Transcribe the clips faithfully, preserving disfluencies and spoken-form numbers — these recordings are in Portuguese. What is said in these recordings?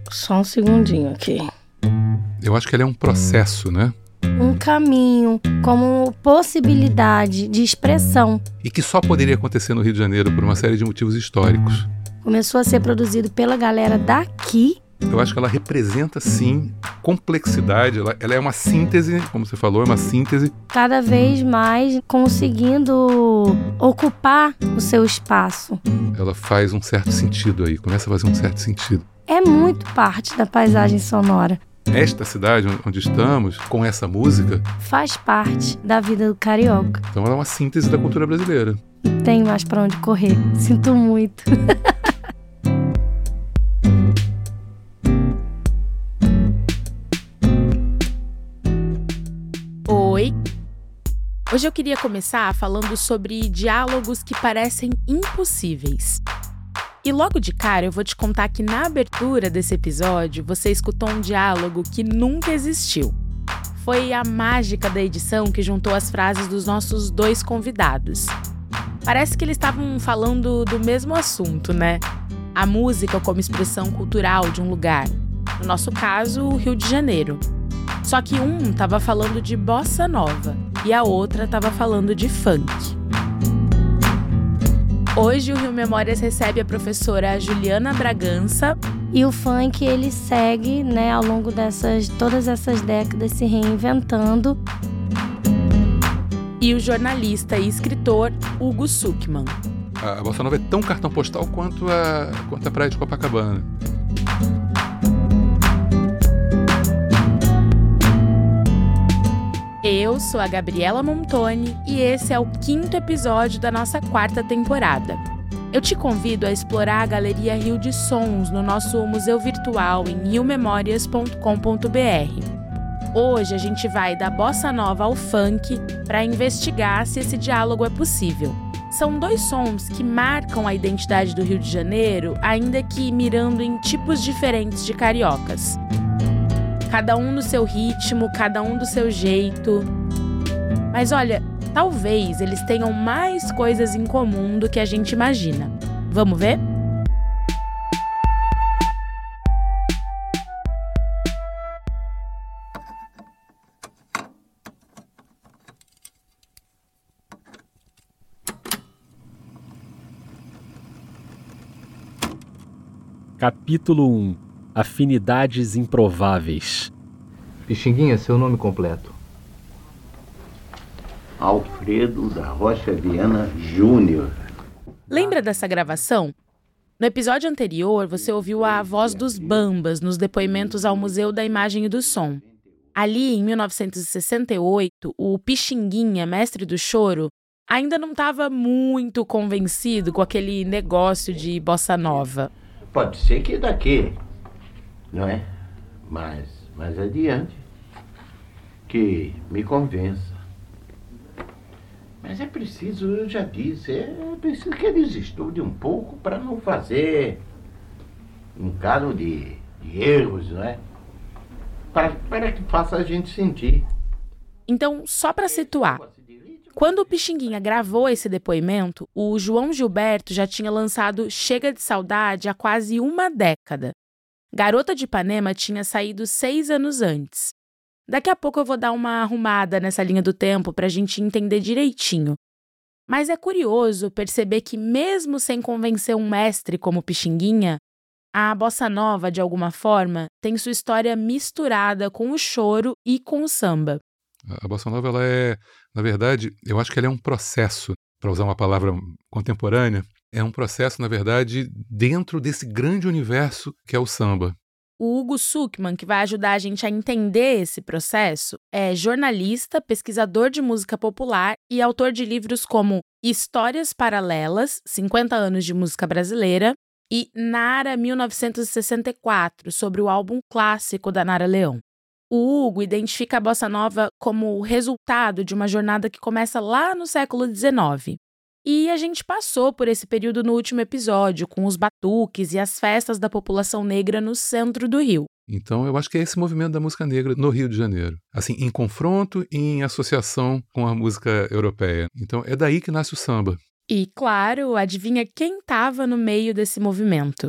Só um segundinho aqui. Eu acho que ela é um processo, né? Um caminho, como possibilidade de expressão. E que só poderia acontecer no Rio de Janeiro por uma série de motivos históricos. Começou a ser produzido pela galera daqui. Eu acho que ela representa, sim, complexidade. Ela, ela é uma síntese, como você falou, é uma síntese. Cada vez mais conseguindo ocupar o seu espaço. Ela faz um certo sentido aí, começa a fazer um certo sentido. É muito parte da paisagem sonora. Esta cidade onde estamos, com essa música, faz parte da vida do carioca. Então ela é uma síntese da cultura brasileira. Não tem mais pra onde correr. Sinto muito. Oi! Hoje eu queria começar falando sobre diálogos que parecem impossíveis. E logo de cara eu vou te contar que na abertura desse episódio você escutou um diálogo que nunca existiu. Foi a mágica da edição que juntou as frases dos nossos dois convidados. Parece que eles estavam falando do mesmo assunto, né? A música como expressão cultural de um lugar. No nosso caso, o Rio de Janeiro. Só que um estava falando de bossa nova e a outra estava falando de funk. Hoje o Rio Memórias recebe a professora Juliana Bragança. E o funk, ele segue, né, ao longo dessas, todas essas décadas se reinventando. E o jornalista e escritor Hugo Sukman. A bossa nova é tão cartão postal quanto a, quanto a praia de Copacabana. Eu sou a Gabriela Montoni e esse é o quinto episódio da nossa quarta temporada. Eu te convido a explorar a Galeria Rio de Sons no nosso museu virtual em rio memórias ponto com ponto b r. Hoje a gente vai da bossa nova ao funk para investigar se esse diálogo é possível. São dois sons que marcam a identidade do Rio de Janeiro, ainda que mirando em tipos diferentes de cariocas. Cada um no seu ritmo, cada um do seu jeito. Mas olha, talvez eles tenham mais coisas em comum do que a gente imagina. Vamos ver? Capítulo um. Afinidades improváveis. Pixinguinha, seu nome completo? Alfredo da Rocha Viana Júnior. Lembra dessa gravação? No episódio anterior, você ouviu a voz dos Bambas nos depoimentos ao Museu da Imagem e do Som. Ali, em mil novecentos e sessenta e oito, o Pixinguinha, mestre do choro, ainda não estava muito convencido com aquele negócio de bossa nova. Pode ser que daqui, não é? Mas, mais adiante, que me convença. Mas é preciso, eu já disse, é preciso que eles estudem um pouco para não fazer um caso de, de erros, não é? Para, para que faça a gente sentir. Então, só para situar, quando o Pixinguinha gravou esse depoimento, o João Gilberto já tinha lançado Chega de Saudade há quase uma década. Garota de Ipanema tinha saído seis anos antes. Daqui a pouco eu vou dar uma arrumada nessa linha do tempo para a gente entender direitinho. Mas é curioso perceber que, mesmo sem convencer um mestre como Pixinguinha, a bossa nova, de alguma forma, tem sua história misturada com o choro e com o samba. A bossa nova, ela é, na verdade, eu acho que ela é um processo, para usar uma palavra contemporânea, é um processo, na verdade, dentro desse grande universo que é o samba. O Hugo Sukman, que vai ajudar a gente a entender esse processo, é jornalista, pesquisador de música popular e autor de livros como Histórias Paralelas, cinquenta anos de música brasileira, e Nara mil novecentos e sessenta e quatro, sobre o álbum clássico da Nara Leão. O Hugo identifica a bossa nova como o resultado de uma jornada que começa lá no século dezenove. E a gente passou por esse período no último episódio, com os batuques e as festas da população negra no centro do Rio. Então, eu acho que é esse movimento da música negra no Rio de Janeiro. Assim, em confronto e em associação com a música europeia. Então, é daí que nasce o samba. E, claro, adivinha quem estava no meio desse movimento?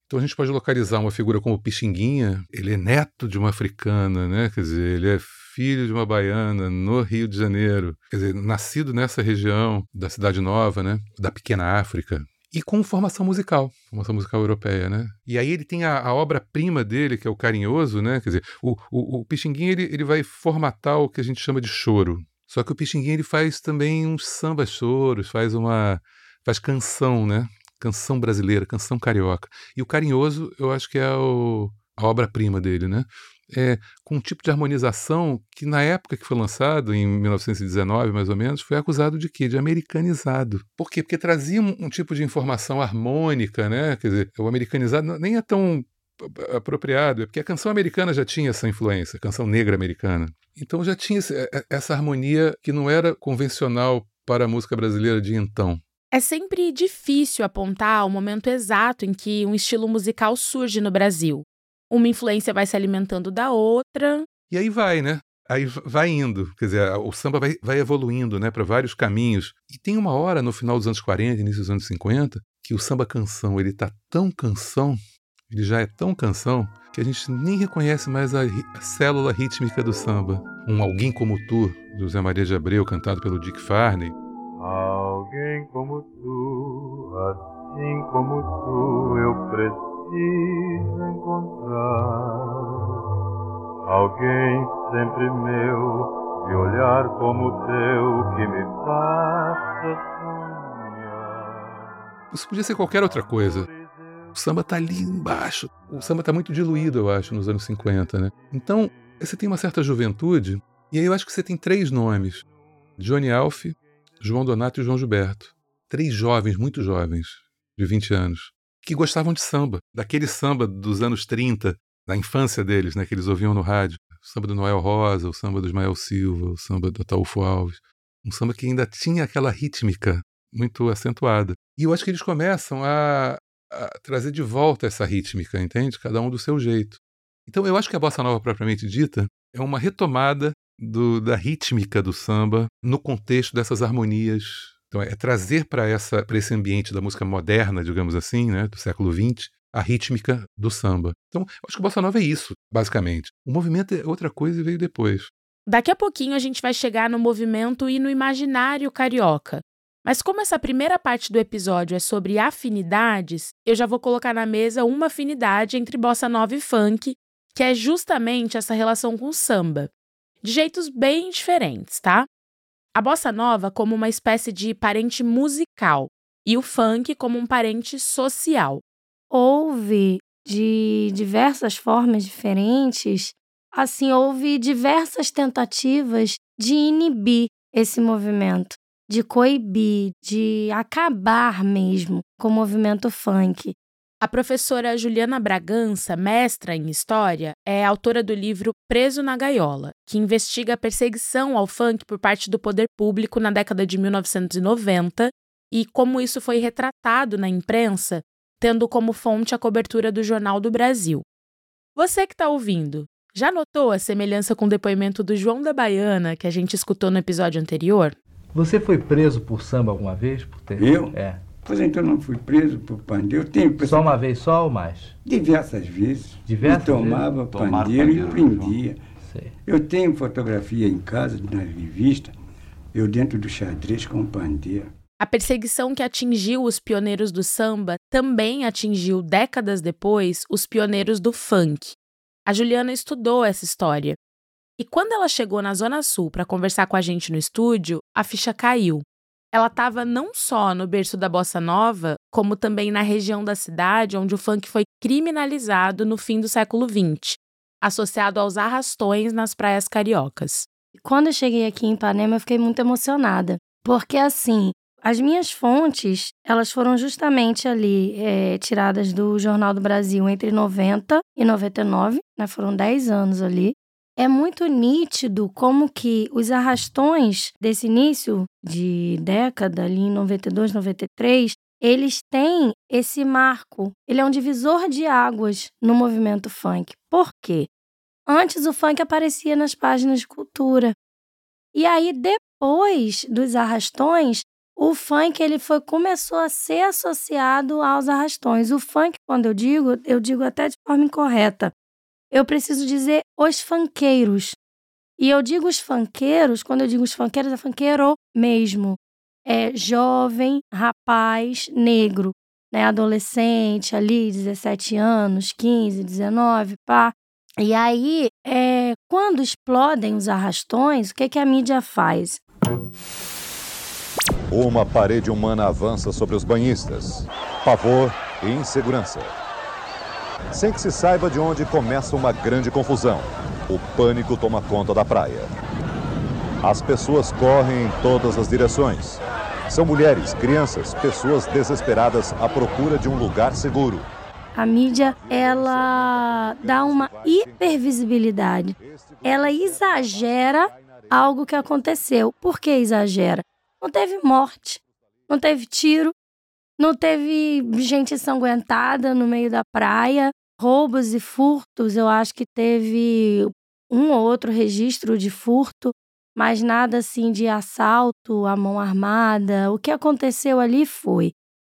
Então a gente pode localizar uma figura como o Pixinguinha, ele é neto de uma africana, né? Quer dizer, ele é filho de uma baiana no Rio de Janeiro, quer dizer, nascido nessa região da Cidade Nova, né? Da pequena África. E com formação musical, formação musical europeia, né? E aí ele tem a, a obra-prima dele, que é o Carinhoso, né? Quer dizer, o, o, o Pixinguinha, ele, ele vai formatar o que a gente chama de choro. Só que o Pixinguinha, ele faz também uns samba-choros, faz uma... faz canção, né? Canção brasileira, canção carioca. E o Carinhoso, eu acho que é o, a obra-prima dele, né? É, com um tipo de harmonização que, na época que foi lançado, em mil novecentos e dezenove, mais ou menos, foi acusado de quê? De americanizado. Por quê? Porque trazia um, um tipo de informação harmônica, né? Quer dizer, o americanizado nem é tão apropriado, é porque a canção americana já tinha essa influência, a canção negra americana. Então já tinha essa harmonia que não era convencional para a música brasileira de então. É sempre difícil apontar o momento exato em que um estilo musical surge no Brasil. Uma influência vai se alimentando da outra. E aí vai, né? Aí vai indo. Quer dizer, o samba vai, vai evoluindo, né, para vários caminhos. E tem uma hora, no final dos anos quarenta, início dos anos cinquenta, que o samba-canção, ele tá tão canção, ele já é tão canção, que a gente nem reconhece mais a, a célula rítmica do samba. Um Alguém Como Tu, do Zé Maria de Abreu, cantado pelo Dick Farney. Alguém como tu, assim como tu, eu preciso encontrar. Alguém sempre meu, de olhar como o teu, que me faça sonhar. Isso podia ser qualquer outra coisa. O samba tá ali embaixo. O samba tá muito diluído, eu acho, nos anos cinquenta, né? Então, você tem uma certa juventude, e aí eu acho que você tem três nomes. Johnny Alf, João Donato e João Gilberto. Três jovens, muito jovens, de vinte anos, que gostavam de samba, daquele samba dos anos trinta, da infância deles, né, que eles ouviam no rádio. O samba do Noel Rosa, o samba do Ismael Silva, o samba do Ataúfo Alves. Um samba que ainda tinha aquela rítmica muito acentuada. E eu acho que eles começam a, a trazer de volta essa rítmica, entende? Cada um do seu jeito. Então eu acho que a bossa nova propriamente dita é uma retomada do, da rítmica do samba no contexto dessas harmonias. Então é trazer para essa para esse ambiente da música moderna, digamos assim, né, do século vinte, a rítmica do samba. Então, acho que a bossa nova é isso, basicamente. O movimento é outra coisa e veio depois. Daqui a pouquinho a gente vai chegar no movimento e no imaginário carioca. Mas como essa primeira parte do episódio é sobre afinidades, eu já vou colocar na mesa uma afinidade entre bossa nova e funk, que é justamente essa relação com o samba. De jeitos bem diferentes, tá? A bossa nova como uma espécie de parente musical e o funk como um parente social. Houve, de diversas formas diferentes, assim, houve diversas tentativas de inibir esse movimento, de coibir, de acabar mesmo com o movimento funk. A professora Juliana Bragança, mestra em História, é autora do livro Preso na Gaiola, que investiga a perseguição ao funk por parte do poder público na década de mil novecentos e noventa e como isso foi retratado na imprensa, tendo como fonte a cobertura do Jornal do Brasil. Você que está ouvindo, já notou a semelhança com o depoimento do João da Baiana que a gente escutou no episódio anterior? Você foi preso por samba alguma vez? Por ter... Eu? É. Pois então não fui preso por pandeiro. Eu tenho... Só uma vez só ou mais? Diversas vezes. Diversas eu tomava vezes? pandeiro e prendia. Sei. Eu tenho fotografia em casa, na revista, eu dentro do xadrez com pandeiro. A perseguição que atingiu os pioneiros do samba também atingiu, décadas depois, os pioneiros do funk. A Juliana estudou essa história. E quando ela chegou na Zona Sul para conversar com a gente no estúdio, a ficha caiu. Ela estava não só no berço da bossa nova, como também na região da cidade onde o funk foi criminalizado no fim do século vinte, associado aos arrastões nas praias cariocas. Quando eu cheguei aqui em Ipanema, eu fiquei muito emocionada, porque assim, as minhas fontes, elas foram justamente ali é, tiradas do Jornal do Brasil entre noventa e noventa e nove, né, foram dez anos ali. É muito nítido como que os arrastões desse início de década, ali em noventa e dois, noventa e três, eles têm esse marco. Ele é um divisor de águas no movimento funk. Por quê? Antes o funk aparecia nas páginas de cultura. E aí, depois dos arrastões, o funk ele foi, começou a ser associado aos arrastões. O funk, quando eu digo, eu digo até de forma incorreta. Eu preciso dizer os funkeiros. E eu digo os funkeiros, quando eu digo os funkeiros, é funkeiro mesmo. É jovem, rapaz, negro, né? Adolescente ali, dezessete anos, quinze, dezenove, pá. E aí, é, quando explodem os arrastões, o que, que a mídia faz? Uma parede humana avança sobre os banhistas. Pavor e insegurança. Sem que se saiba de onde começa uma grande confusão, o pânico toma conta da praia. As pessoas correm em todas as direções. São mulheres, crianças, pessoas desesperadas à procura de um lugar seguro. A mídia, ela dá uma hipervisibilidade. Ela exagera algo que aconteceu. Por que exagera? Não teve morte, não teve tiro, não teve gente ensanguentada no meio da praia, roubos e furtos. Eu acho que teve um ou outro registro de furto, mas nada assim de assalto à mão armada. O que aconteceu ali foi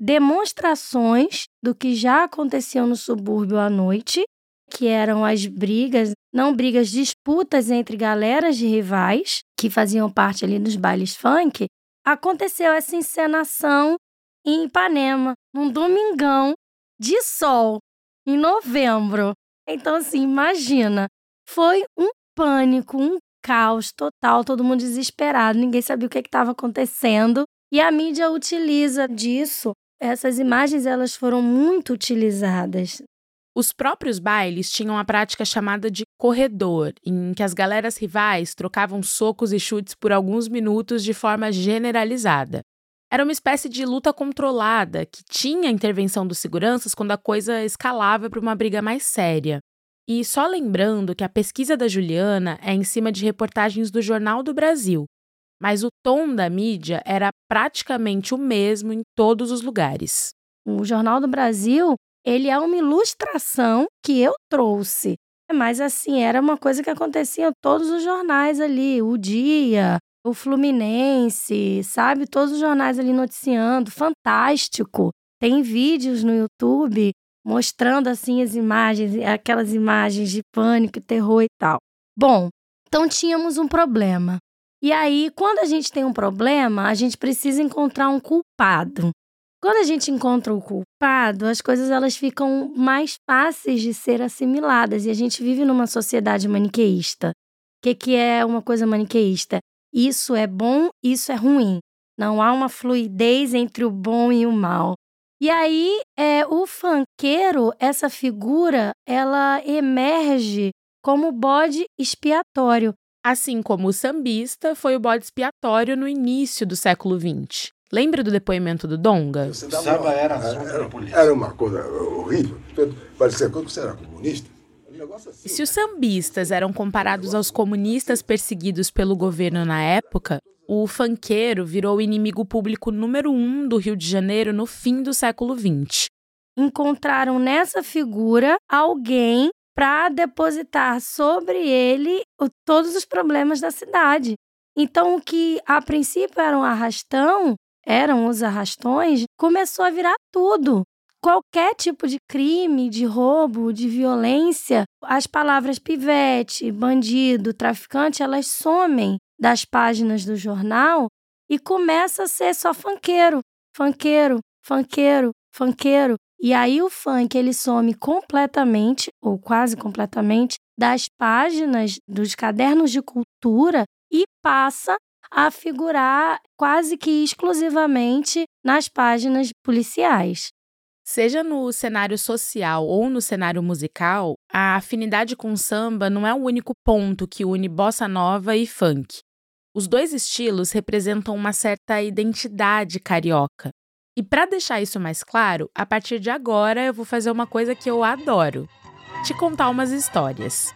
demonstrações do que já aconteceu no subúrbio à noite, que eram as brigas, não brigas, disputas entre galeras de rivais, que faziam parte ali dos bailes funk. Aconteceu essa encenação em Ipanema, num domingão de sol, em novembro. Então, assim, imagina, foi um pânico, um caos total, todo mundo desesperado, ninguém sabia o que estava acontecendo. E a mídia utiliza disso. Essas imagens, elas foram muito utilizadas. Os próprios bailes tinham a prática chamada de corredor, em que as galeras rivais trocavam socos e chutes por alguns minutos de forma generalizada. Era uma espécie de luta controlada, que tinha a intervenção dos seguranças quando a coisa escalava para uma briga mais séria. E só lembrando que a pesquisa da Juliana é em cima de reportagens do Jornal do Brasil, mas o tom da mídia era praticamente o mesmo em todos os lugares. O Jornal do Brasil, ele é uma ilustração que eu trouxe. Mas, assim, era uma coisa que acontecia em todos os jornais ali. O Dia, o Fluminense, sabe? Todos os jornais ali noticiando. Fantástico. Tem vídeos no YouTube mostrando, assim, as imagens, aquelas imagens de pânico, terror e tal. Bom, então tínhamos um problema. E aí, quando a gente tem um problema, a gente precisa encontrar um culpado. Quando a gente encontra o culpado, as coisas elas ficam mais fáceis de ser assimiladas. E a gente vive numa sociedade maniqueísta. O que, que é uma coisa maniqueísta? Isso é bom, isso é ruim. Não há uma fluidez entre o bom e o mal. E aí, é, o funkeiro, essa figura, ela emerge como bode expiatório. Assim como o sambista foi o bode expiatório no início do século vinte. Lembra do depoimento do Donga? O samba era era, era uma coisa horrível. Parecia que você era comunista. Um negócio assim. E se os sambistas eram comparados aos comunistas perseguidos pelo governo na época, o funkeiro virou o inimigo público número um do Rio de Janeiro no fim do século vinte. Encontraram nessa figura alguém para depositar sobre ele o, todos os problemas da cidade. Então, o que a princípio era um arrastão, eram os arrastões, começou a virar tudo. Qualquer tipo de crime, de roubo, de violência, as palavras pivete, bandido, traficante, elas somem das páginas do jornal e começa a ser só funkeiro, funkeiro, funkeiro, funkeiro. E aí o funk ele some completamente, ou quase completamente, das páginas dos cadernos de cultura e passa a figurar quase que exclusivamente nas páginas policiais. Seja no cenário social ou no cenário musical, a afinidade com samba não é o único ponto que une bossa nova e funk. Os dois estilos representam uma certa identidade carioca. E para deixar isso mais claro, a partir de agora eu vou fazer uma coisa que eu adoro: te contar umas histórias.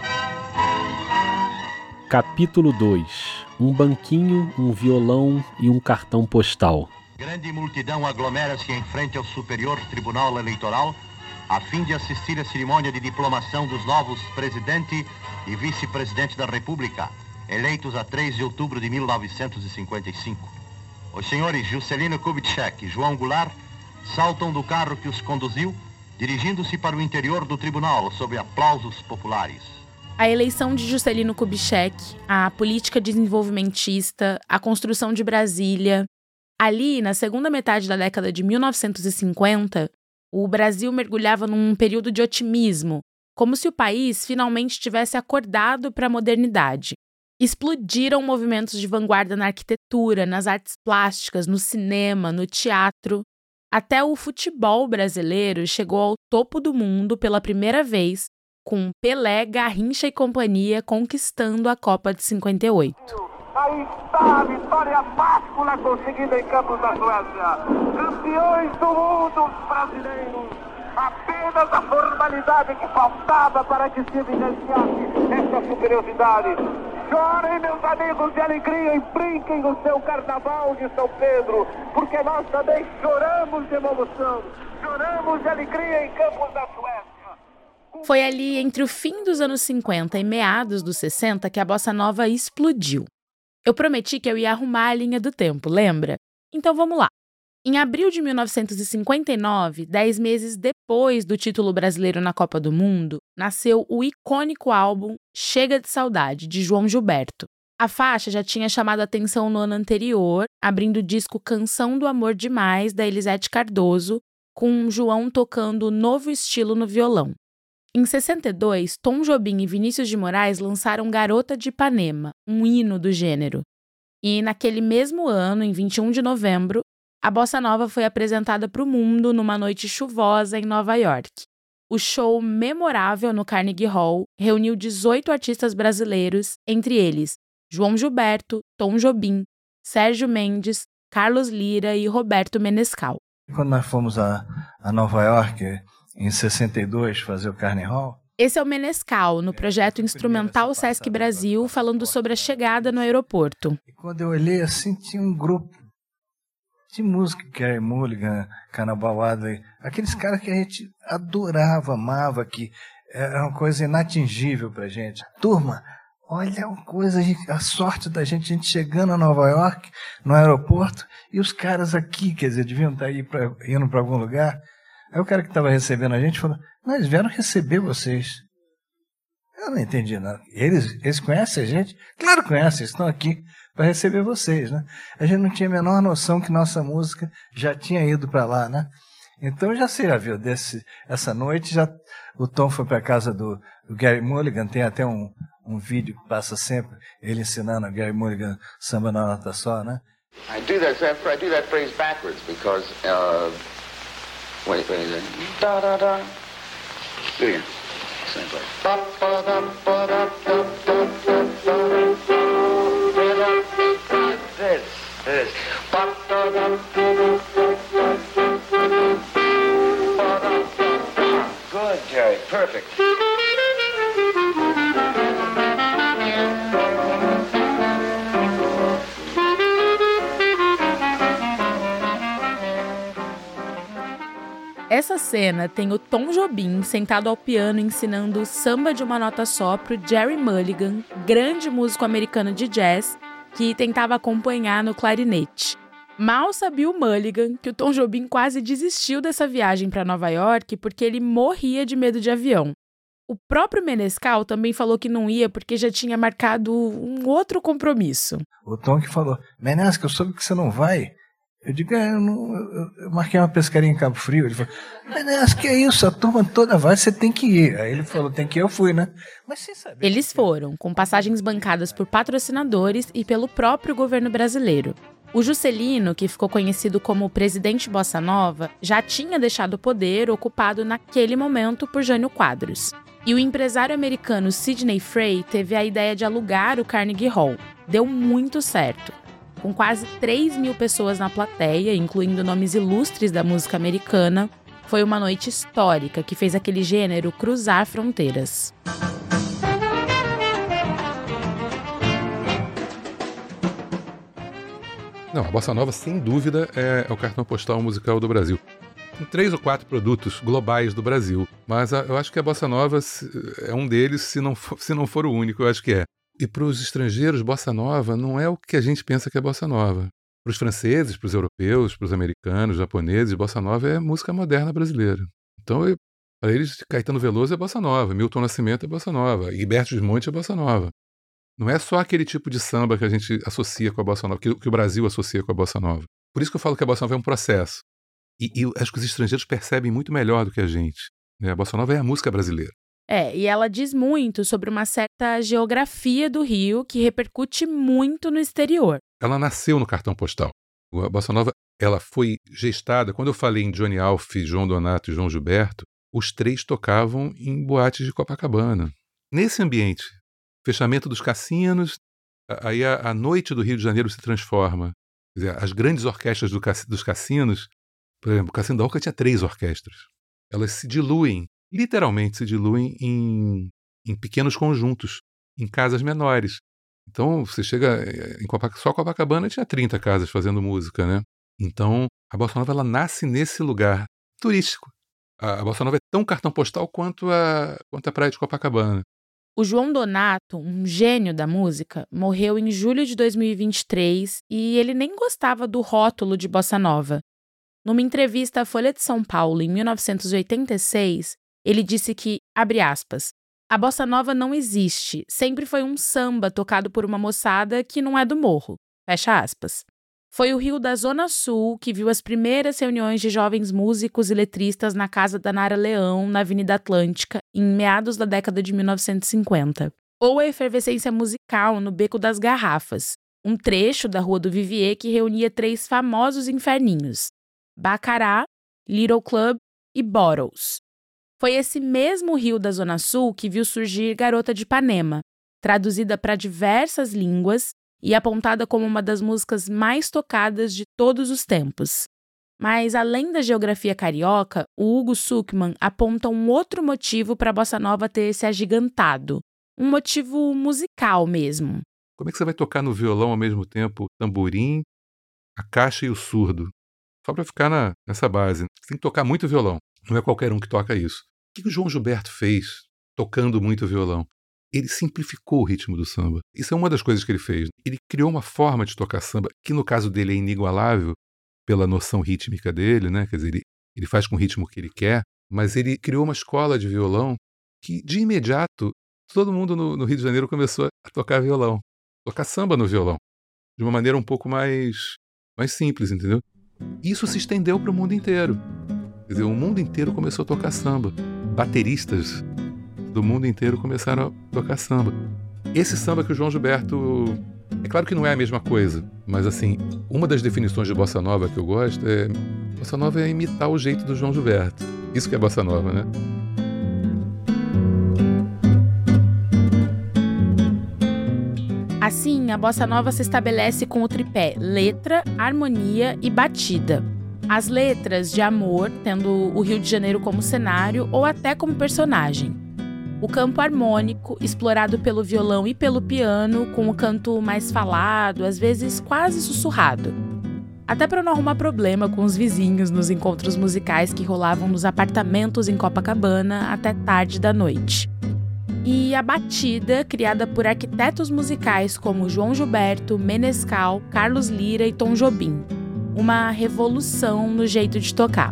Capítulo dois. Um banquinho, um violão e um cartão postal. Grande multidão aglomera-se em frente ao Superior Tribunal Eleitoral a fim de assistir à cerimônia de diplomação dos novos presidente e vice-presidente da República, eleitos a três de outubro de mil novecentos e cinquenta e cinco. os senhores Juscelino Kubitschek e João Goulart saltam do carro que os conduziu, dirigindo-se para o interior do tribunal sob aplausos populares. A eleição de Juscelino Kubitschek, a política desenvolvimentista, a construção de Brasília. Ali, na segunda metade da década de mil novecentos e cinquenta, o Brasil mergulhava num período de otimismo, como se o país finalmente tivesse acordado para a modernidade. Explodiram movimentos de vanguarda na arquitetura, nas artes plásticas, no cinema, no teatro. Até o futebol brasileiro chegou ao topo do mundo pela primeira vez, com Pelé, Garrincha e companhia conquistando a Copa de cinquenta e oito. Aí está a vitória máscula conseguida em Campos da Suécia. Campeões do mundo brasileiros. Apenas a formalidade que faltava para que se evidenciasse essa superioridade. Chorem, meus amigos, de alegria e brinquem o seu carnaval de São Pedro, porque nós também choramos de emoção, choramos de alegria em Campos da Suécia. Foi ali entre o fim dos anos cinquenta e meados dos sessenta que a bossa nova explodiu. Eu prometi que eu ia arrumar a linha do tempo, lembra? Então vamos lá. Em abril de mil novecentos e cinquenta e nove, dez meses depois do título brasileiro na Copa do Mundo, nasceu o icônico álbum Chega de Saudade, de João Gilberto. A faixa já tinha chamado a atenção no ano anterior, abrindo o disco Canção do Amor Demais, da Elisete Cardoso, com João tocando novo estilo no violão. Em sessenta e dois, Tom Jobim e Vinícius de Moraes lançaram Garota de Ipanema, um hino do gênero. E naquele mesmo ano, em vinte e um de novembro, a bossa nova foi apresentada para o mundo numa noite chuvosa em Nova York. O show memorável no Carnegie Hall reuniu dezoito artistas brasileiros, entre eles João Gilberto, Tom Jobim, Sérgio Mendes, Carlos Lira e Roberto Menescal. Quando nós fomos a, a Nova York, em sessenta e dois, fazer o Carnegie Hall... Esse é o Menescal, no projeto instrumental Sesc Brasil, falando sobre a chegada no aeroporto. E quando eu olhei assim, tinha um grupo de música, Gary Mulligan, Cannibal Adderley, aqueles caras que a gente adorava, amava, que era uma coisa inatingível pra gente. Turma, olha a coisa, a sorte da gente, a gente chegando a Nova York, no aeroporto, e os caras aqui, quer dizer, deviam estar aí pra, indo para algum lugar. Aí o cara que estava recebendo a gente falou, não, eles vieram receber vocês. Eu não entendi nada. Eles, eles conhecem a gente? Claro que conhecem, eles estão aqui para receber vocês, né? A gente não tinha a menor noção que nossa música já tinha ido para lá, né? Então já se já viu, desse, essa noite já o Tom foi para a casa do, do Gary Mulligan, tem até um, um vídeo que passa sempre, ele ensinando a Gary Mulligan samba na nota só, né? I do that, I do that phrase backwards because, uh, wait, wait, wait, da da da, do it again, same place. Ba ba da ba da da da da da. This, this. Good, Jerry. Perfect. Essa cena tem o Tom Jobim sentado ao piano ensinando samba de uma nota só pro Jerry Mulligan, grande músico americano de jazz, que tentava acompanhar no clarinete. Mal sabia o Mulligan que o Tom Jobim quase desistiu dessa viagem para Nova York porque ele morria de medo de avião. O próprio Menescal também falou que não ia porque já tinha marcado um outro compromisso. O Tom que falou, Menescal, eu soube que você não vai. Eu digo, é, eu, não, eu, eu marquei uma pescaria em Cabo Frio. Ele falou, Menescal, que é isso? A turma toda vai, você tem que ir. Aí ele falou, tem que ir, eu fui, né? Mas sem saber. Eles foram, com passagens bancadas por patrocinadores e pelo próprio governo brasileiro. O Juscelino, que ficou conhecido como presidente Bossa Nova, já tinha deixado o poder ocupado naquele momento por Jânio Quadros. E o empresário americano Sidney Frey teve a ideia de alugar o Carnegie Hall. Deu muito certo. Com quase três mil pessoas na plateia, incluindo nomes ilustres da música americana, foi uma noite histórica que fez aquele gênero cruzar fronteiras. Não, a Bossa Nova, sem dúvida, é, é o cartão postal musical do Brasil. Tem três ou quatro produtos globais do Brasil, mas a, eu acho que a Bossa Nova é um deles, se não for, se não for o único, eu acho que é. E para os estrangeiros, Bossa Nova não é o que a gente pensa que é Bossa Nova. Para os franceses, para os europeus, para os americanos, japoneses, bossa nova é música moderna brasileira. Então, para eles, Caetano Veloso é bossa nova, Milton Nascimento é bossa nova, Gilberto Gil Monte é bossa nova. Não é só aquele tipo de samba que a gente associa com a bossa nova, que, que o Brasil associa com a bossa nova. Por isso que eu falo que a bossa nova é um processo. E, e acho que os estrangeiros percebem muito melhor do que a gente, né? A bossa nova é a música brasileira. É, e ela diz muito sobre uma certa geografia do Rio que repercute muito no exterior. Ela nasceu no cartão postal. A bossa nova, ela foi gestada. Quando eu falei em Johnny Alf, João Donato e João Gilberto, os três tocavam em boates de Copacabana. Nesse ambiente, fechamento dos cassinos, aí a, a noite do Rio de Janeiro se transforma. Quer dizer, as grandes orquestras do, dos cassinos, por exemplo, o Cassino da Oca tinha três orquestras. Elas se diluem, literalmente se diluem em, em pequenos conjuntos, em casas menores. Então, você chega em Copacabana, só Copacabana tinha trinta casas fazendo música, né? Então, a bossa nova ela nasce nesse lugar turístico. A, a bossa nova é tão cartão postal quanto a, quanto a praia de Copacabana. O João Donato, um gênio da música, morreu em julho de dois mil e vinte e três e ele nem gostava do rótulo de bossa nova. Numa entrevista à Folha de São Paulo, em mil novecentos e oitenta e seis, ele disse que, abre aspas, a bossa nova não existe, sempre foi um samba tocado por uma moçada que não é do morro, fecha aspas. Foi o Rio da Zona Sul que viu as primeiras reuniões de jovens músicos e letristas na casa da Nara Leão, na Avenida Atlântica, em meados da década de mil novecentos e cinquenta. Ou a efervescência musical no Beco das Garrafas, um trecho da Rua do Vivier que reunia três famosos inferninhos, Bacará, Little Club e Bottles. Foi esse mesmo Rio da Zona Sul que viu surgir Garota de Ipanema, traduzida para diversas línguas e apontada como uma das músicas mais tocadas de todos os tempos. Mas, além da geografia carioca, o Hugo Sukman aponta um outro motivo para a bossa nova ter se agigantado. Um motivo musical mesmo. Como é que você vai tocar no violão ao mesmo tempo o tamborim, a caixa e o surdo? Só para ficar na, nessa base. Você tem que tocar muito violão. Não é qualquer um que toca isso. O que o João Gilberto fez tocando muito violão? Ele simplificou o ritmo do samba. Isso é uma das coisas que ele fez. Ele criou uma forma de tocar samba que, no caso dele, é inigualável pela noção rítmica dele, né? Quer dizer, ele, ele faz com o ritmo que ele quer, mas ele criou uma escola de violão que, de imediato, todo mundo no, no Rio de Janeiro começou a tocar violão. Tocar samba no violão. De uma maneira um pouco mais, mais simples, entendeu? Isso se estendeu para o mundo inteiro. Quer dizer, o mundo inteiro começou a tocar samba. Bateristas do mundo inteiro começaram a tocar samba. Esse samba que o João Gilberto... É claro que não é a mesma coisa, mas assim, uma das definições de bossa nova que eu gosto é... Bossa nova é imitar o jeito do João Gilberto. Isso que é bossa nova, né? Assim, a bossa nova se estabelece com o tripé letra, harmonia e batida. As letras de amor, tendo o Rio de Janeiro como cenário ou até como personagem. O campo harmônico, explorado pelo violão e pelo piano, com o canto mais falado, às vezes quase sussurrado. Até para não arrumar problema com os vizinhos nos encontros musicais que rolavam nos apartamentos em Copacabana até tarde da noite. E a batida, criada por arquitetos musicais como João Gilberto, Menescal, Carlos Lira e Tom Jobim. Uma revolução no jeito de tocar.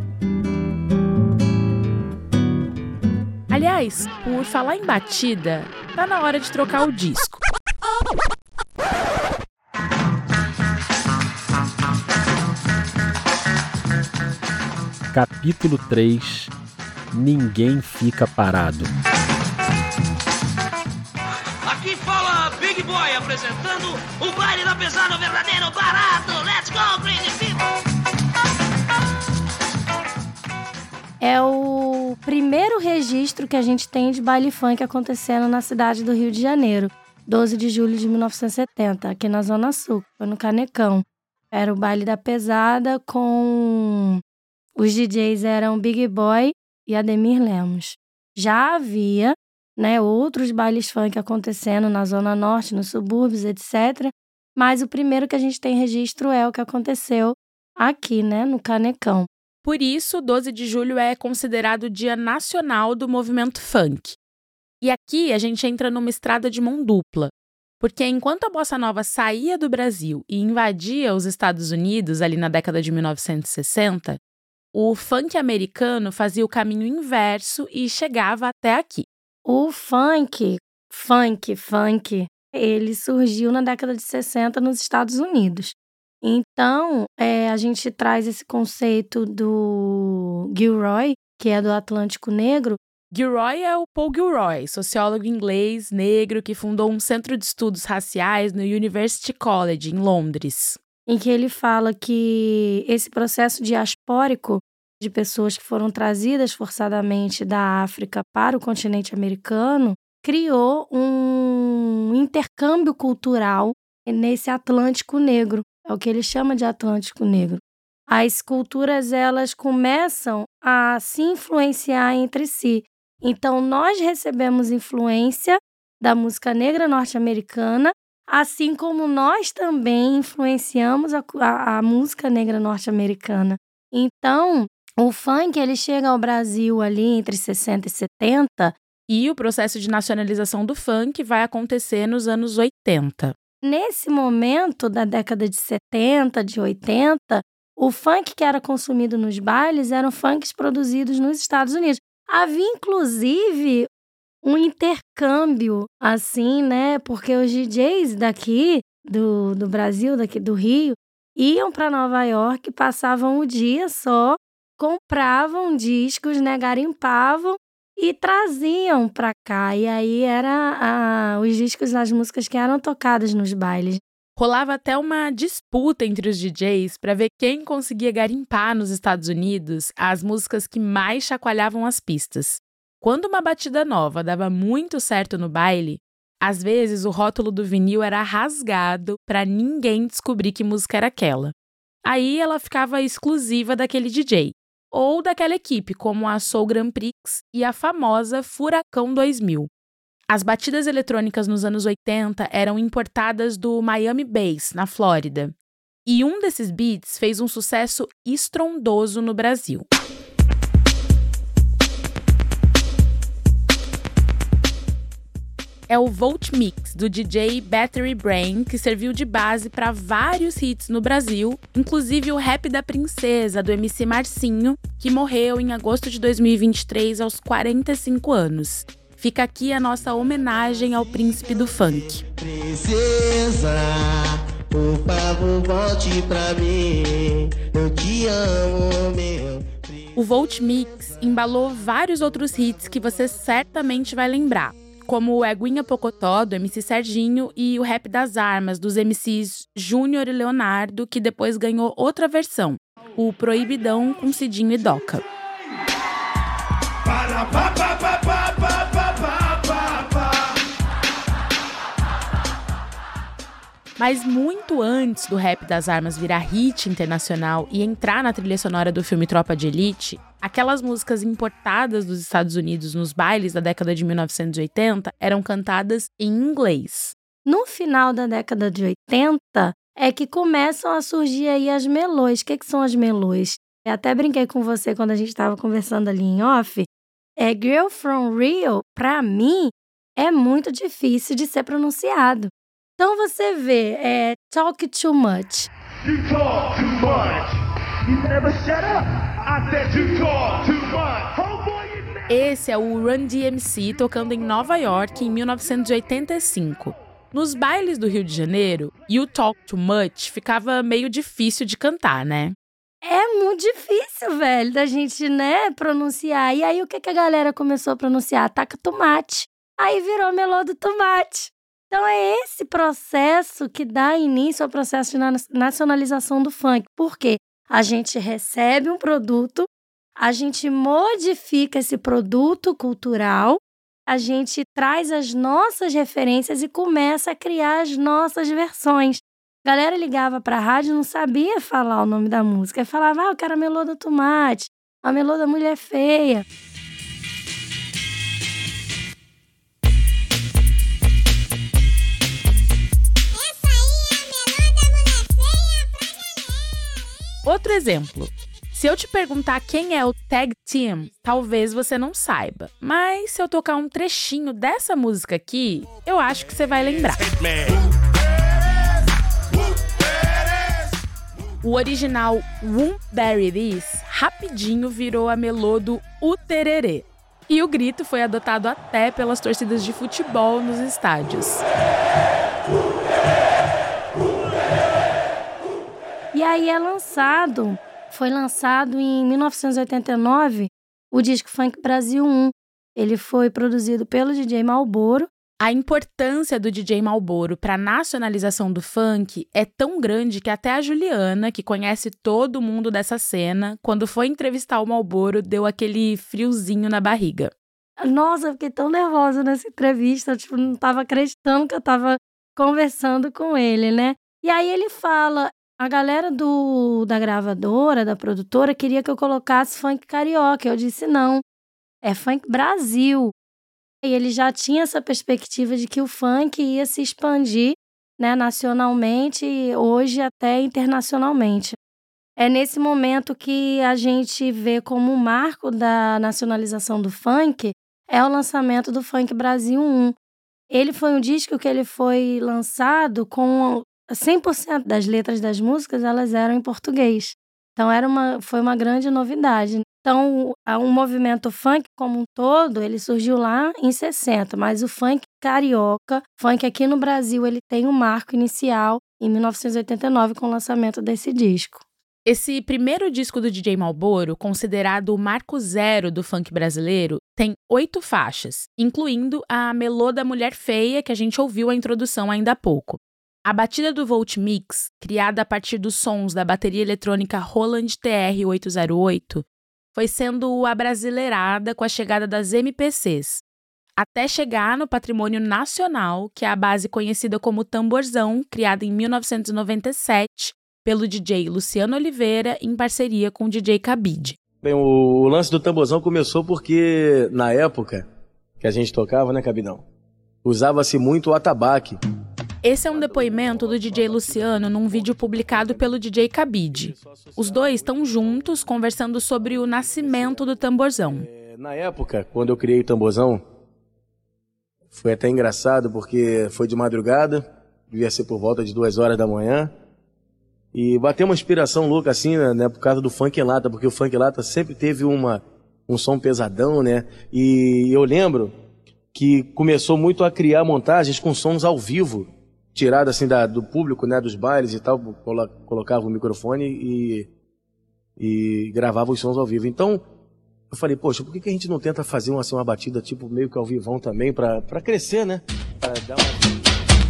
Aliás, por falar em batida, tá na hora de trocar o disco. Capítulo três. Ninguém fica parado. Aqui fala Big Boy apresentando o baile da pesada verdadeiro barato. Let's go, crazy people! É o primeiro registro que a gente tem de baile funk acontecendo na cidade do Rio de Janeiro, doze de julho de mil novecentos e setenta, aqui na Zona Sul, foi no Canecão. Era o baile da pesada com... Os D Js eram Big Boy e Ademir Lemos. Já havia, né, outros bailes funk acontecendo na Zona Norte, nos subúrbios, etcétera. Mas o primeiro que a gente tem registro é o que aconteceu aqui, né, no Canecão. Por isso, doze de julho é considerado o Dia Nacional do Movimento Funk. E aqui a gente entra numa estrada de mão dupla, Porque enquanto a bossa nova saía do Brasil e invadia os Estados Unidos ali na década de mil novecentos e sessenta, o funk americano fazia o caminho inverso e chegava até aqui. O funk, funk, funk, ele surgiu na década de sessenta nos Estados Unidos. Então, é, a gente traz esse conceito do Gilroy, que é do Atlântico Negro. Gilroy é o Paul Gilroy, sociólogo inglês negro que fundou um centro de estudos raciais no University College, em Londres. Em que ele fala que esse processo diaspórico de pessoas que foram trazidas forçadamente da África para o continente americano criou um intercâmbio cultural nesse Atlântico Negro. É o que ele chama de Atlântico Negro. As culturas, elas começam a se influenciar entre si. Então, nós recebemos influência da música negra norte-americana, assim como nós também influenciamos a, a, a música negra norte-americana. Então, o funk, ele chega ao Brasil ali entre sessenta e setenta. E o processo de nacionalização do funk vai acontecer nos anos oitenta. Nesse momento da década de setenta, de oitenta, o funk que era consumido nos bailes eram funks produzidos nos Estados Unidos. Havia, inclusive, um intercâmbio, assim, né? Porque os D Js daqui, do, do Brasil, daqui do Rio, iam para Nova York, passavam o dia só, compravam discos, né? Garimpavam e traziam para cá. E aí eram os discos, as músicas que eram tocadas nos bailes. Rolava até uma disputa entre os D Js para ver quem conseguia garimpar nos Estados Unidos as músicas que mais chacoalhavam as pistas. Quando uma batida nova dava muito certo no baile, às vezes o rótulo do vinil era rasgado para ninguém descobrir que música era aquela. Aí ela ficava exclusiva daquele D J, ou daquela equipe, como a Soul Grand Prix e a famosa Furacão dois mil. As batidas eletrônicas nos anos oitenta eram importadas do Miami Bass, na Flórida. E um desses beats fez um sucesso estrondoso no Brasil. É o Volt Mix, do D J Battery Brain, que serviu de base para vários hits no Brasil, inclusive o Rap da Princesa, do M C Marcinho, que morreu em agosto de dois mil e vinte e três, aos quarenta e cinco anos. Fica aqui a nossa homenagem ao príncipe do funk. Princesa, por favor, volte pra mim, eu te amo, meu. O Volt Mix embalou vários outros hits que você certamente vai lembrar, como o Eguinha Pocotó, do M C Serginho, e o Rap das Armas, dos M Cs Júnior e Leonardo, que depois ganhou outra versão, o Proibidão com Cidinho e Doca. Mas muito antes do Rap das Armas virar hit internacional e entrar na trilha sonora do filme Tropa de Elite, aquelas músicas importadas dos Estados Unidos nos bailes da década de mil novecentos e oitenta eram cantadas em inglês. No final da década de oitenta é que começam a surgir aí as melôs. O que, que são as melôs? Eu até brinquei com você quando a gente estava conversando ali em off. É Girl from Rio, pra mim, é muito difícil de ser pronunciado. Então você vê, é Talk Too Much. You talk too much. You never shut up. I said you talk too much. Oh boy, you never... Esse é o Run D M C tocando em Nova York em mil novecentos e oitenta e cinco. Nos bailes do Rio de Janeiro, You Talk Too Much ficava meio difícil de cantar, né? É muito difícil, velho, da gente, né, pronunciar. E aí o que, que a galera começou a pronunciar? Taca tomate. Aí virou melô do tomate. Então é esse processo que dá início ao processo de nacionalização do funk. Porque a gente recebe um produto, a gente modifica esse produto cultural, a gente traz as nossas referências e começa a criar as nossas versões. A galera ligava pra rádio e não sabia falar o nome da música. Aí falava, ah, eu quero a melô do tomate, a melô da mulher feia. Outro exemplo. Se eu te perguntar quem é o Tag Team, talvez você não saiba. Mas se eu tocar um trechinho dessa música aqui, eu acho que você vai lembrar. O original Whoop There It Is rapidinho virou a melô do U Tererê. E o grito foi adotado até pelas torcidas de futebol nos estádios. E aí é lançado, foi lançado em mil novecentos e oitenta e nove, o disco Funk Brasil um. Ele foi produzido pelo D J Malboro. A importância do D J Malboro para a nacionalização do funk é tão grande que até a Juliana, que conhece todo mundo dessa cena, quando foi entrevistar o Malboro, deu aquele friozinho na barriga. Nossa, eu fiquei tão nervosa nessa entrevista, tipo, não estava acreditando que eu estava conversando com ele, né? E aí ele fala, a galera do, da gravadora, da produtora, queria que eu colocasse funk carioca. Eu disse não, é funk Brasil. E ele já tinha essa perspectiva de que o funk ia se expandir, né, nacionalmente e hoje até internacionalmente. É nesse momento que a gente vê como um marco da nacionalização do funk é o lançamento do Funk Brasil um. Ele foi um disco que ele foi lançado com cem por cento das letras das músicas, elas eram em português. Então era uma, foi uma grande novidade. Então, o movimento funk como um todo, ele surgiu lá em sessenta, mas o funk carioca, funk aqui no Brasil, ele tem um marco inicial em mil novecentos e oitenta e nove com o lançamento desse disco. Esse primeiro disco do D J Malboro, considerado o marco zero do funk brasileiro, tem oito faixas, incluindo a Melô da Mulher Feia, que a gente ouviu a introdução ainda há pouco. A batida do Volt Mix, criada a partir dos sons da bateria eletrônica Roland T R oito zero oito, foi sendo abrasileirada com a chegada das M P Cs, até chegar no patrimônio nacional, que é a base conhecida como tamborzão, criada em mil novecentos e noventa e sete pelo D J Luciano Oliveira, em parceria com o D J Cabide. Bem, o lance do tamborzão começou porque, na época que a gente tocava, né, Cabidão, usava-se muito o atabaque. Esse é um depoimento do D J Luciano num vídeo publicado pelo D J Cabide. Os dois estão juntos conversando sobre o nascimento do tamborzão. É, na época, quando eu criei o tamborzão, foi até engraçado porque foi de madrugada, devia ser por volta de duas horas da manhã, e bateu uma inspiração louca assim, né, por causa do funk em lata, porque o funk em lata sempre teve uma, um som pesadão, né, e eu lembro que começou muito a criar montagens com sons ao vivo, tirado assim da, do público, né, dos bailes e tal, colo, colocava o microfone e, e gravava os sons ao vivo. Então, eu falei, poxa, por que, que a gente não tenta fazer uma, assim, uma batida tipo meio que ao vivão também, pra, pra crescer, né? Pra dar uma...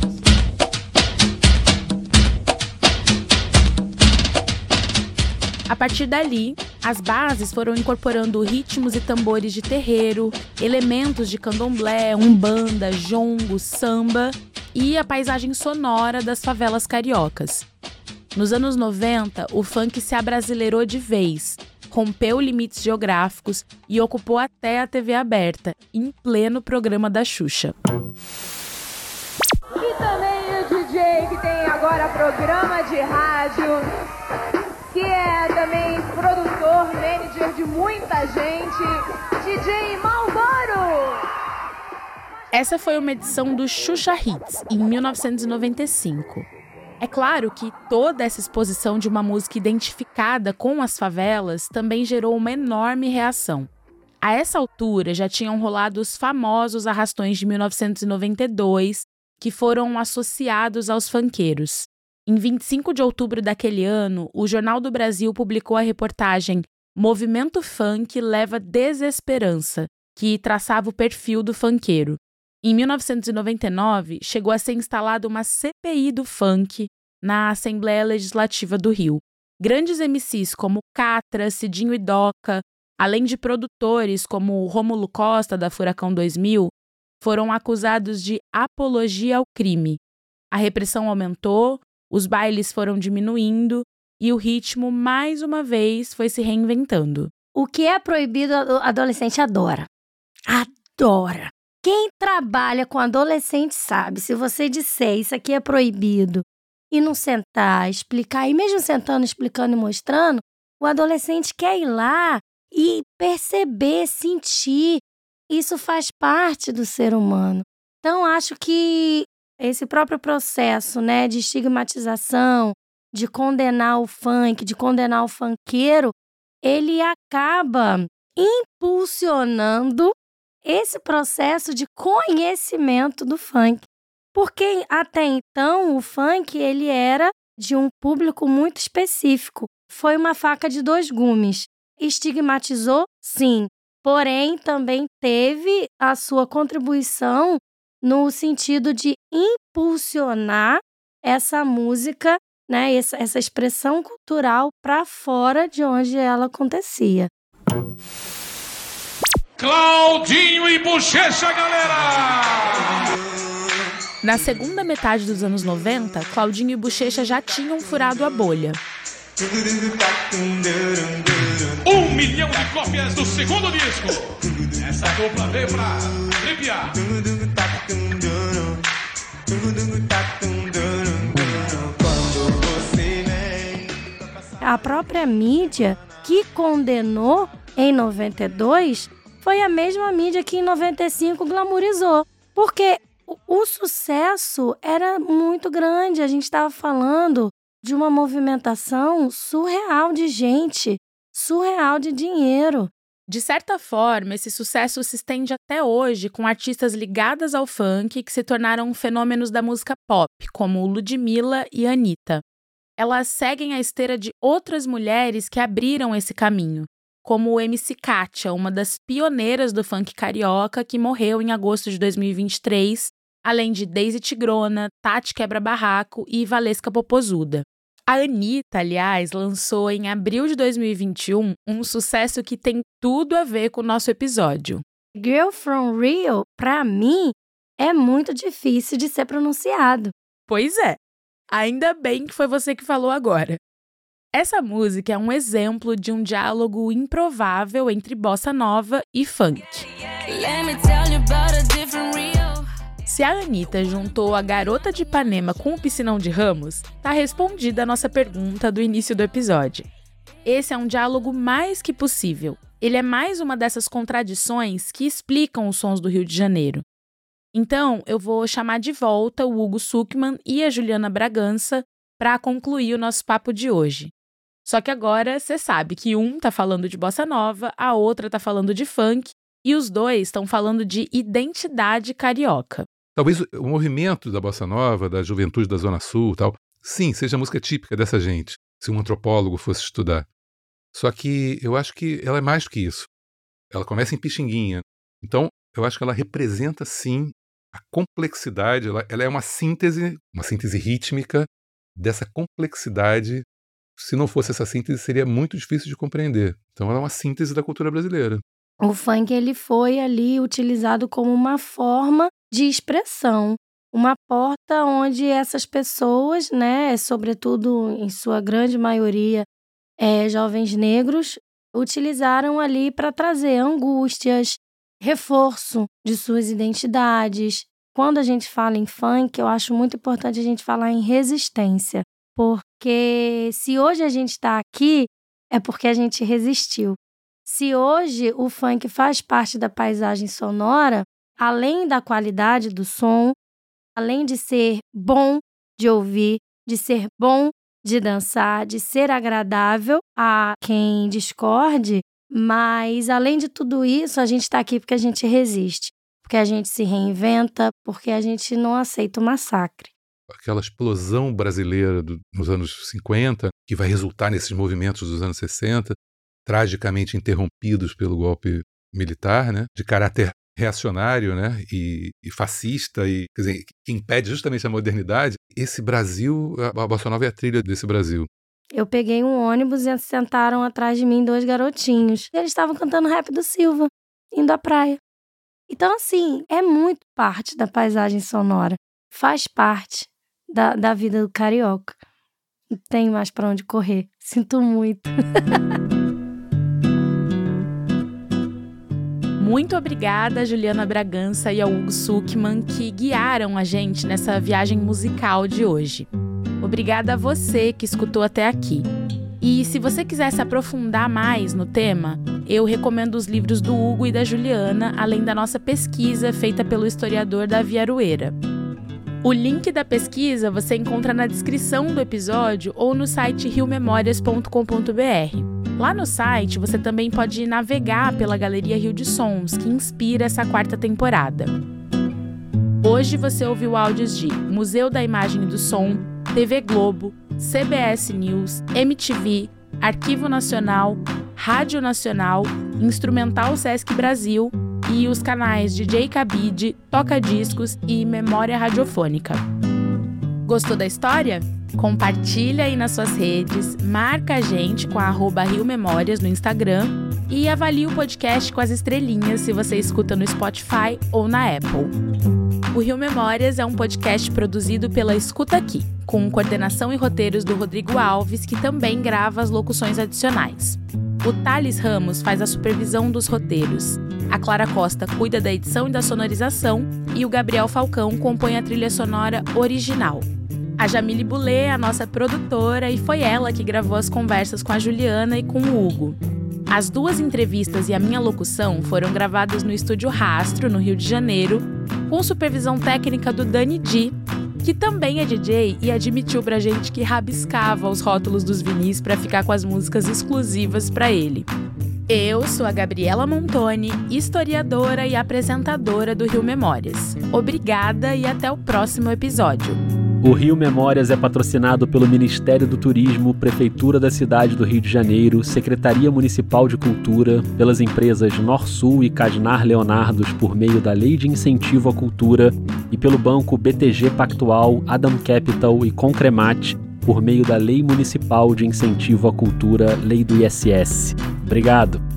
A partir dali, as bases foram incorporando ritmos e tambores de terreiro, elementos de candomblé, umbanda, jongo, samba e a paisagem sonora das favelas cariocas. Nos anos noventa, o funk se abrasileirou de vez, rompeu limites geográficos e ocupou até a T V aberta, em pleno programa da Xuxa. E também o D J que tem agora programa de rádio, que é também produtor, manager de muita gente, D J Malboro. Essa foi uma edição do Xuxa Hits, em mil novecentos e noventa e cinco. É claro que toda essa exposição de uma música identificada com as favelas também gerou uma enorme reação. A essa altura já tinham rolado os famosos arrastões de mil novecentos e noventa e dois, que foram associados aos funkeiros. Em vinte e cinco de outubro daquele ano, o Jornal do Brasil publicou a reportagem Movimento Funk Leva Desesperança, que traçava o perfil do funkeiro. Em mil novecentos e noventa e nove, chegou a ser instalada uma C P I do funk na Assembleia Legislativa do Rio. Grandes M Cs como Catra, Cidinho e Doca, além de produtores como Rômulo Costa, da Furacão dois mil, foram acusados de apologia ao crime. A repressão aumentou, os bailes foram diminuindo e o ritmo, mais uma vez, foi se reinventando. O que é proibido, o adolescente adora. Adora. Quem trabalha com adolescente sabe, se você disser isso aqui é proibido e não sentar, explicar, e mesmo sentando, explicando e mostrando, O adolescente quer ir lá e perceber, sentir. Isso faz parte do ser humano. Então, acho que esse próprio processo, né, de estigmatização, de condenar o funk, de condenar o funkeiro, ele acaba impulsionando esse processo de conhecimento do funk. Porque até então o funk ele era de um público muito específico. Foi uma faca de dois gumes. Estigmatizou? Sim. Porém, também teve a sua contribuição no sentido de impulsionar essa música, né, essa, essa expressão cultural para fora de onde ela acontecia. Claudinho e Bochecha, galera! Na segunda metade dos anos noventa, Claudinho e Bochecha já tinham furado a bolha. Um milhão de cópias do segundo disco. Essa dupla veio pra arrepiar. A própria mídia que condenou em noventa e dois foi a mesma mídia que em noventa e cinco glamourizou. Porque o, o sucesso era muito grande. A gente estava falando de uma movimentação surreal de gente, surreal de dinheiro. De certa forma, esse sucesso se estende até hoje com artistas ligadas ao funk que se tornaram fenômenos da música pop, como Ludmilla e Anitta. Elas seguem a esteira de outras mulheres que abriram esse caminho, como o M C Kátia, uma das pioneiras do funk carioca que morreu em agosto de dois mil e vinte e três, além de Daisy Tigrona, Tati Quebra-Barraco e Valesca Popozuda. A Anitta, aliás, lançou em abril de dois mil e vinte e um um sucesso que tem tudo a ver com o nosso episódio. Girl from Rio, pra mim, é muito difícil de ser pronunciado. Pois é. Ainda bem que foi você que falou agora. Essa música é um exemplo de um diálogo improvável entre bossa nova e funk. Se a Anitta juntou a Garota de Ipanema com o Piscinão de Ramos, tá respondida a nossa pergunta do início do episódio. Esse é um diálogo mais que possível. Ele é mais uma dessas contradições que explicam os sons do Rio de Janeiro. Então, eu vou chamar de volta o Hugo Sukman e a Juliana Bragança para concluir o nosso papo de hoje. Só que agora você sabe que um tá falando de bossa nova, a outra tá falando de funk, e os dois estão falando de identidade carioca. Talvez o movimento da bossa nova, da juventude da Zona Sul, tal, sim, seja a música típica dessa gente, se um antropólogo fosse estudar. Só que eu acho que ela é mais do que isso. Ela começa em Pixinguinha. Então, eu acho que ela representa, sim, a complexidade, ela, ela é uma síntese, uma síntese rítmica dessa complexidade. Se não fosse essa síntese, seria muito difícil de compreender. Então, ela é uma síntese da cultura brasileira. O funk ele foi ali utilizado como uma forma de expressão, uma porta onde essas pessoas, né, sobretudo em sua grande maioria, é, jovens negros, utilizaram ali para trazer angústias, reforço de suas identidades. Quando a gente fala em funk, eu acho muito importante a gente falar em resistência, porque se hoje a gente está aqui, é porque a gente resistiu. Se hoje o funk faz parte da paisagem sonora, além da qualidade do som, além de ser bom de ouvir, de ser bom de dançar, de ser agradável a quem discorde, mas além de tudo isso, a gente está aqui porque a gente resiste, porque a gente se reinventa, porque a gente não aceita o massacre. Aquela explosão brasileira do, nos anos cinquenta, que vai resultar nesses movimentos dos anos sessenta, tragicamente interrompidos pelo golpe militar, né, de caráter reacionário, né, e, e fascista, e, quer dizer, que impede justamente a modernidade. Esse Brasil, a, a bossa nova é a trilha desse Brasil. Eu peguei um ônibus e sentaram atrás de mim dois garotinhos. Eles estavam cantando rap do Silva, indo à praia. Então, assim, é muito parte da paisagem sonora. Faz parte da, da vida do carioca. Não tem mais pra onde correr. Sinto muito. Muito obrigada, Juliana Bragança e ao Hugo Sukman, que guiaram a gente nessa viagem musical de hoje. Obrigada a você que escutou até aqui. E se você quiser se aprofundar mais no tema, eu recomendo os livros do Hugo e da Juliana, além da nossa pesquisa feita pelo historiador Davi Arueira. O link da pesquisa você encontra na descrição do episódio ou no site rio memórias ponto com ponto b r. Lá no site você também pode navegar pela Galeria Rio de Sons, que inspira essa quarta temporada. Hoje você ouviu áudios de Museu da Imagem e do Som, T V Globo, C B S News, M T V, Arquivo Nacional, Rádio Nacional, Instrumental Sesc Brasil e os canais D J Cabide, Toca Discos e Memória Radiofônica. Gostou da história? Compartilha aí nas suas redes, marca a gente com a arroba Rio Memórias no Instagram e avalie o podcast com as estrelinhas se você escuta no Spotify ou na Apple. O Rio Memórias é um podcast produzido pela Escuta Aqui, com coordenação e roteiros do Rodrigo Alves, que também grava as locuções adicionais. O Thales Ramos faz a supervisão dos roteiros. A Clara Costa cuida da edição e da sonorização e o Gabriel Falcão compõe a trilha sonora original. A Jamile Boulay é a nossa produtora e foi ela que gravou as conversas com a Juliana e com o Hugo. As duas entrevistas e a minha locução foram gravadas no Estúdio Rastro, no Rio de Janeiro, com supervisão técnica do Dani Di, que também é D J e admitiu pra gente que rabiscava os rótulos dos vinis pra ficar com as músicas exclusivas pra ele. Eu sou a Gabriela Montoni, historiadora e apresentadora do Rio Memórias. Obrigada e até o próximo episódio. O Rio Memórias é patrocinado pelo Ministério do Turismo, Prefeitura da cidade do Rio de Janeiro, Secretaria Municipal de Cultura, pelas empresas Norsul e Cadnar Leonardos por meio da Lei de Incentivo à Cultura e pelo Banco B T G Pactual, Adam Capital e Concremat por meio da Lei Municipal de Incentivo à Cultura, Lei do I S S. Obrigado!